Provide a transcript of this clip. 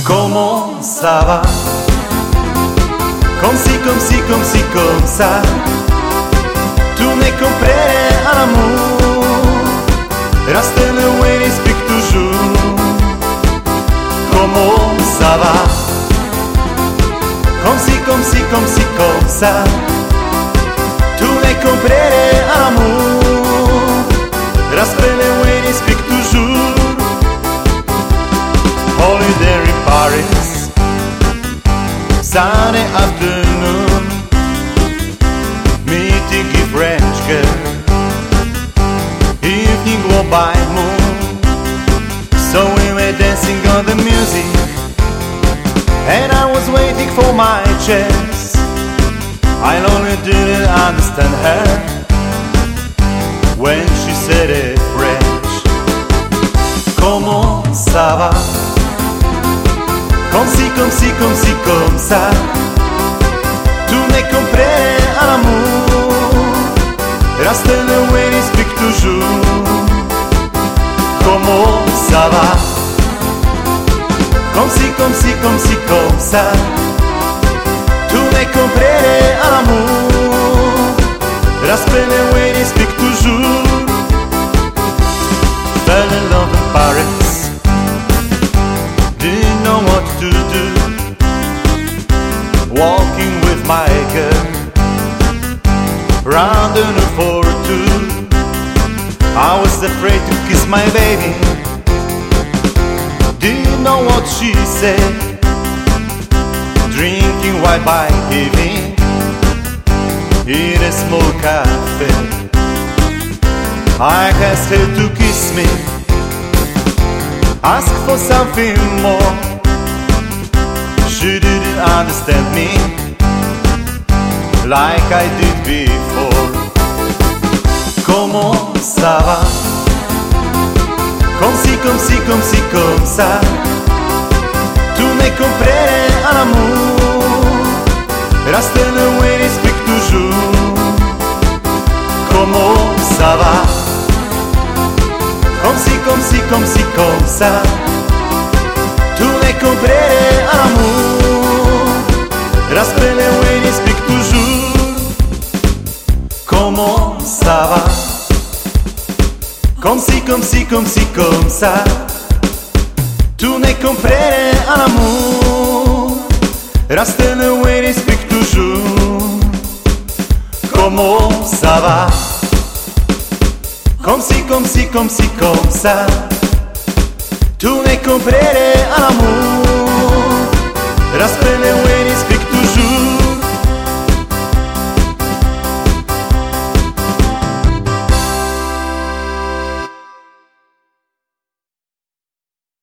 Comment ça va? Comme si, comme si, comme si, comme ça. Tu ne comprends à l'amour. Reste le way, explique toujours. Comment ça va? Comme si, comme si, comme si, comme ça. Tu ne comprends à l'amour. Reste le way, explique toujours. Holiday in Paris, Sunday afternoon, meeting a French girl, evening go by moon. So we were dancing on the music, and I was waiting for my chance. I only didn't understand her when she said it French. Comment ça va? Comme si, comme si, comme si, comme ça. Tu ne comprends à l'amour. Reste le way, explique toujours. Comment ça va? Comme si, comme si, comme si, comme ça. Tu ne comprends à l'amour. Reste le way, explique toujours. Fell in love in Paris. Didn't know what to do. Walking with my girl round the new 42. I was afraid to kiss my baby. Didn't know what she said. Drinking white by evening in a small cafe. I asked her to kiss me, ask for something more. She didn't understand me like I did before. Comment ça va? Comme si, comme si, comme si, comme ça. Tu ne comprends à l'amour. Reste le way, explique toujours. Comment ça va? Comme si, comme si, comme si, comme ça. Tu ne comprends à l'amour. Reste le way, explique toujours. Comment ça va? Comme si, comme si, comme si, comme ça. Tu ne comprends à l'amour. Reste le way, explique toujours. Comment ça va? Comme si, comme si, comme si, comme ça. Tu ne comprends à l'amour. Reste le way.